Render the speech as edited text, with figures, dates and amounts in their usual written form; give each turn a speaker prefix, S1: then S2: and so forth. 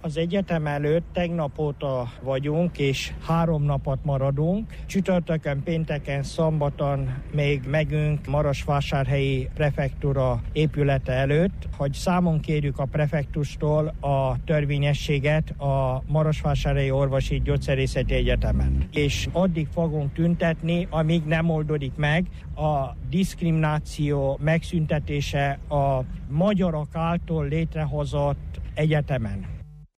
S1: Az egyetem előtt tegnap óta vagyunk, és 3 napot maradunk. Csütörtökön, pénteken, szombaton még megyünk Marosvásárhelyi prefektúra épülete előtt, hogy számon kérjük a prefektustól a törvényességet a Marosvásárhelyi Orvosi Gyógyszerészeti Egyetemen. És addig fogunk tüntetni, amíg nem oldódik meg a diszkrimináció megszüntetése a magyarok által létrehozott egyetemen.